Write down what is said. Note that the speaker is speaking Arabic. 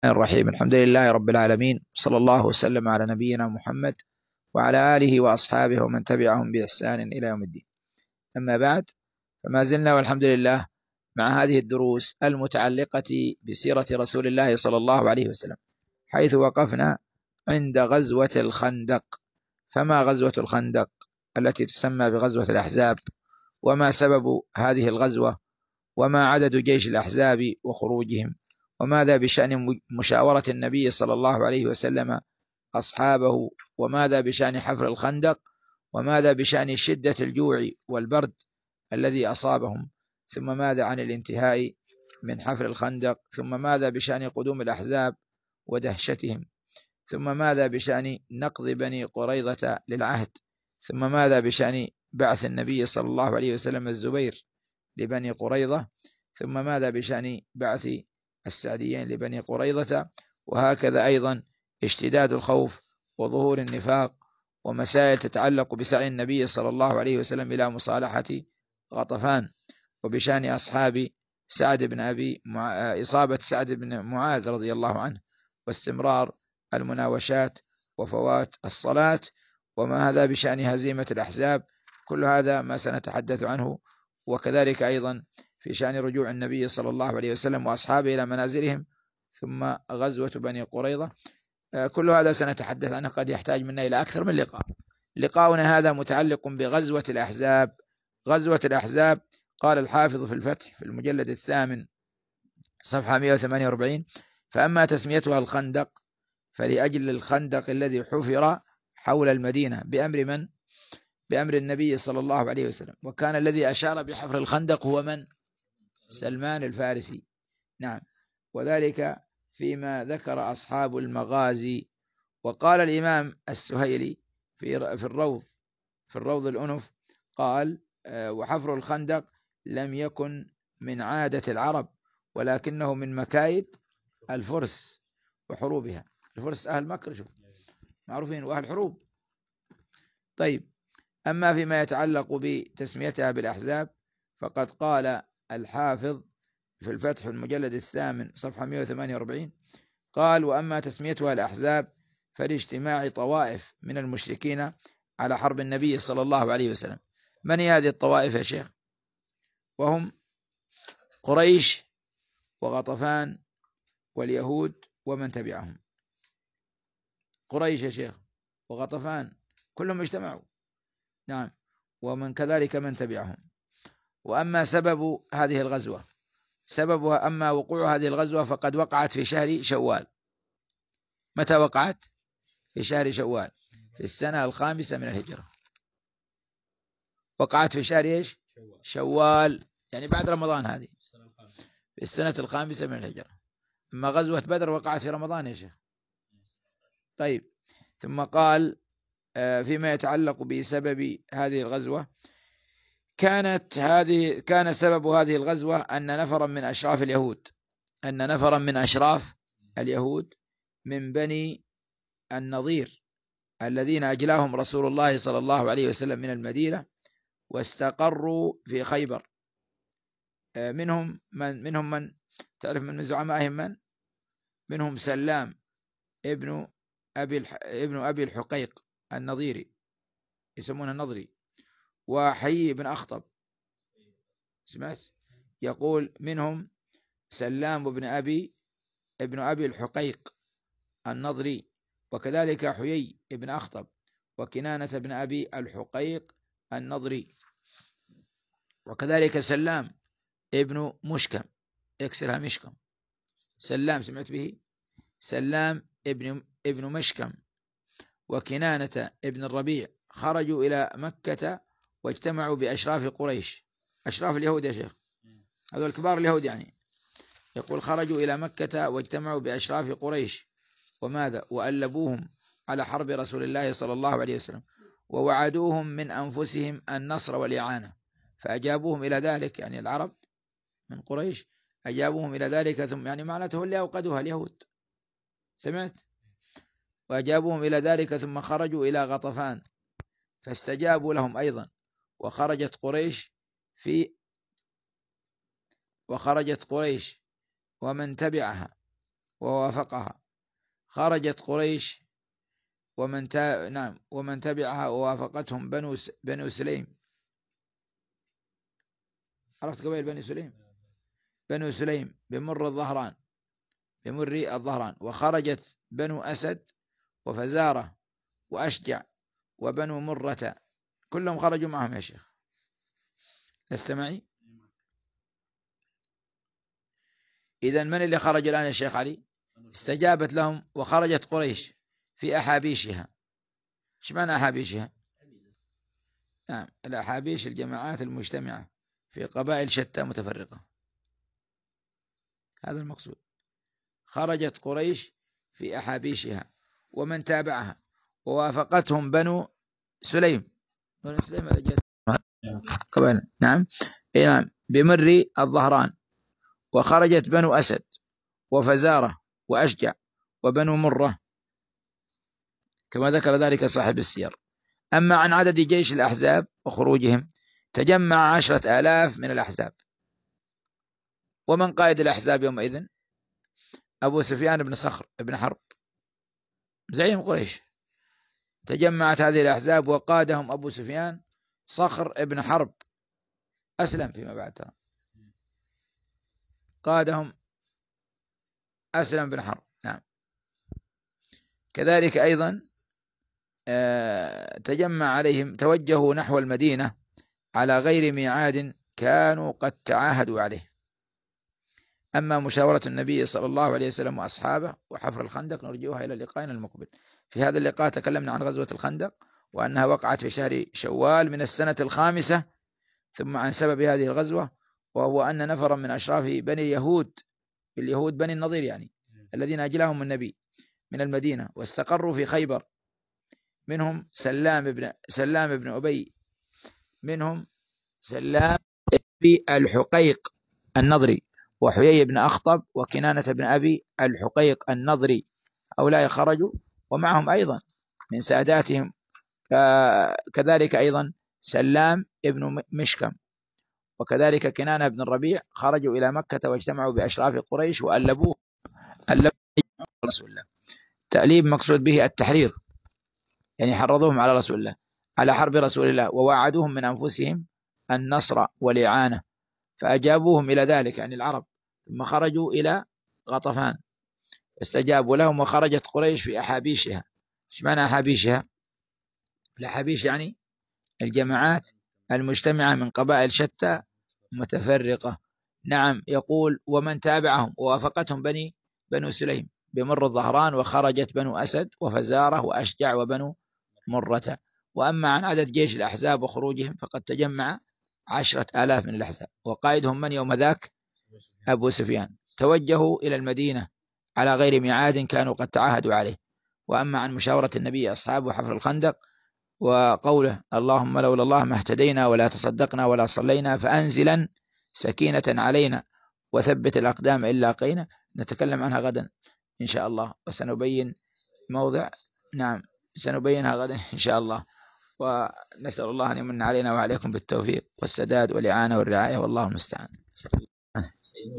الرحيم. الحمد لله رب العالمين، صلى الله وسلم على نبينا محمد وعلى آله وأصحابه ومن تبعهم بإحسان إلى يوم الدين. أما بعد، فما زلنا والحمد لله مع هذه الدروس المتعلقة بسيرة رسول الله صلى الله عليه وسلم، حيث وقفنا عند غزوة الخندق. فما غزوة الخندق التي تسمى بغزوة الأحزاب؟ وما سبب هذه الغزوة؟ وما عدد جيش الأحزاب وخروجهم؟ وماذا بشأن مشاورة النبي صلى الله عليه وسلم أصحابه؟ وماذا بشأن حفر الخندق؟ وماذا بشأن شدة الجوع والبرد الذي أصابهم؟ ثم ماذا عن الانتهاء من حفر الخندق؟ ثم ماذا بشأن قدوم الأحزاب ودهشتهم؟ ثم ماذا بشأن نقض بني قريظة للعهد؟ ثم ماذا بشأن بعث النبي صلى الله عليه وسلم الزبير لبني قريظة؟ ثم ماذا بشأن بعث السعديين لبني قريظة؟ وهكذا أيضا اشتداد الخوف وظهور النفاق ومسائل تتعلق بسعي النبي صلى الله عليه وسلم إلى مصالحة غطفان، وبشأن أصحاب سعد بن أبي إصابة سعد بن معاذ رضي الله عنه، واستمرار المناوشات وفوات الصلاة. وما هذا بشأن هزيمة الأحزاب؟ كل هذا ما سنتحدث عنه. وكذلك أيضا في شأن رجوع النبي صلى الله عليه وسلم وأصحابه إلى منازلهم، ثم غزوة بني قريظة. كل هذا سنتحدث عنه، قد يحتاج منا إلى أكثر من لقاء. لقاؤنا هذا متعلق بغزوة الأحزاب. غزوة الأحزاب، قال الحافظ في الفتح في المجلد 8 صفحة 148: فأما تسميتها الخندق فلأجل الخندق الذي حفر حول المدينة بأمر من؟ بأمر النبي صلى الله عليه وسلم. وكان الذي أشار بحفر الخندق هو من؟ سلمان الفارسي. نعم، وذلك فيما ذكر أصحاب المغازي. وقال الإمام السهيلي في الروض الأنف، قال: وحفر الخندق لم يكن من عادة العرب، ولكنه من مكايد الفرس وحروبها. الفرس أهل مكر، شوف، معروفين وأهل حروب. طيب، أما فيما يتعلق بتسميتها بالأحزاب، فقد قال الحافظ في الفتح المجلد 8 صفحة 148: قال: وأما تسميتها الأحزاب فلاجتماع طوائف من المشركين على حرب النبي صلى الله عليه وسلم. من هي هذه الطوائف يا شيخ؟ وهم قريش وغطفان واليهود ومن تبعهم. قريش يا شيخ وغطفان كلهم اجتمعوا، نعم، ومن كذلك من تبعهم. وأما سبب هذه الغزوة، سببها أما وقوع هذه الغزوة فقد وقعت في شهر شوال. متى وقعت؟ في شهر شوال في السنة 5 من الهجرة. وقعت في شهر إيش؟ شوال، يعني بعد رمضان، هذه في السنة 5 من الهجرة. أما غزوة بدر وقعت في رمضان يا شيخ. طيب، ثم قال فيما يتعلق بسبب هذه الغزوة، كان سبب هذه الغزوة أن نفرا من أشراف اليهود من بني النضير الذين أجلاهم رسول الله صلى الله عليه وسلم من المدينة واستقروا في خيبر. منهم من تعرف من زعمائهم؟ منهم سلام ابن أبي الحقيق النضيري، يسمونه النضري، وحيي بن أخطب. سمعت؟ يقول منهم سلام ابن أبي الحقيق النضري، وكذلك حيي بن أخطب، وكنانة بن أبي الحقيق النضري، وكذلك سلام ابن مشكم، يكسرها مشكم. سلام سمعت به؟ سلام ابن مشكم وكنانة ابن الربيع خرجوا إلى مكة واجتمعوا بأشراف قريش، أشراف اليهود يا شيخ، هذول كبار اليهود يعني. يقول: خرجوا إلى مكة واجتمعوا بأشراف قريش، وماذا؟ وألبوهم على حرب رسول الله صلى الله عليه وسلم، ووعدوهم من أنفسهم النصر والإعانة، فأجابوهم إلى ذلك، يعني العرب من قريش أجابوهم إلى ذلك. ثم يعني معناته اللي أوقدوها اليهود، سمعت؟ وأجابوهم إلى ذلك ثم خرجوا إلى غطفان فاستجابوا لهم أيضا، وخرجت قريش ومن تبعها ووافقها. خرجت قريش ومن تبعها ووافقتهم بنو سليم. عرفت قبائل بني سليم؟ بنو سليم بمر الظهران. وخرجت بنو أسد وفزارة وأشجع وبنو مرة، كلهم خرجوا معهم يا شيخ. لست معي؟ إذن من اللي خرج الآن يا شيخ علي؟ استجابت لهم وخرجت قريش في أحابيشها. ايش معنى أحابيشها؟ نعم، الأحابيش الجماعات المجتمعة في قبائل شتى متفرقة، هذا المقصود. خرجت قريش في أحابيشها ومن تابعها ووافقتهم بنو سليم. بنو سليم قبائل، نعم. نعم، بمر الظهران. وخرجت بنو أسد وفزارة وأشجع وبنو مرة، كما ذكر ذلك صاحب السير. أما عن عدد جيش الأحزاب وخروجهم، تجمع 10,000 من الأحزاب. ومن قائد الأحزاب يومئذ؟ أبو سفيان بن صخر بن حرب، زعيم قريش. تجمعت هذه الأحزاب وقادهم أبو سفيان صخر بن حرب، أسلم فيما بعد ترى. قادهم أسلم بن حرب، نعم. كذلك أيضا تجمع عليهم، توجهوا نحو المدينة على غير ميعاد كانوا قد تعاهدوا عليه. أما مشاورة النبي صلى الله عليه وسلم وأصحابه وحفر الخندق نرجوها إلى لقائنا المقبل. في هذا اللقاء تكلمنا عن غزوة الخندق، وأنها وقعت في شهر شوال من السنة 5، ثم عن سبب هذه الغزوة، وهو أن نفرا من أشراف بني اليهود بني النضير يعني، الذين أجلاهم النبي من المدينة واستقروا في خيبر، منهم سلام بن أبي، منهم سلام بن الحقيق النضري، وحيي بن أخطب، وكنانة بن أبي الحقيق النضري. هؤلاء خرجوا، ومعهم أيضا من ساداتهم كذلك أيضا سلام بن مشكم، وكذلك كنانة بن الربيع، خرجوا إلى مكة واجتمعوا بأشراف قريش وألبوا رسول الله. تأليب مقصود به التحريض، يعني حرضوهم على رسول الله، على حرب رسول الله، ووعدوهم من أنفسهم النصر والإعانة، فأجابوهم إلى ذلك عن العرب، ثم خرجوا إلى غطفان استجابوا لهم، وخرجت قريش في أحابيشها. ايش معنى أحابيشها؟ الأحابيش يعني الجماعات المجتمعة من قبائل شتى متفرقة. نعم، يقول ومن تابعهم ووافقتهم بنو سليم بمر الظهران، وخرجت بنو أسد وفزارة وأشجع وبنو مرة. وأما عن عدد جيش الأحزاب وخروجهم، فقد تجمع 10,000 من الأحزاب، وقائدهم من يوم ذاك؟ أبو سفيان. توجهوا إلى المدينة على غير ميعاد كانوا قد تعاهدوا عليه. وأما عن مشاورة النبي أصحابه وحفر الخندق، وقوله اللهم لولا الله ما اهتدينا ولا تصدقنا ولا صلينا فأنزلا سكينة علينا وثبت الأقدام إن لاقينا، نتكلم عنها غدا إن شاء الله، وسنبين موضع، نعم سنبينها غدا إن شاء الله. ونسأل الله أن يمن علينا وعليكم بالتوفيق والسداد والإعانة والرعاية، والله المستعان.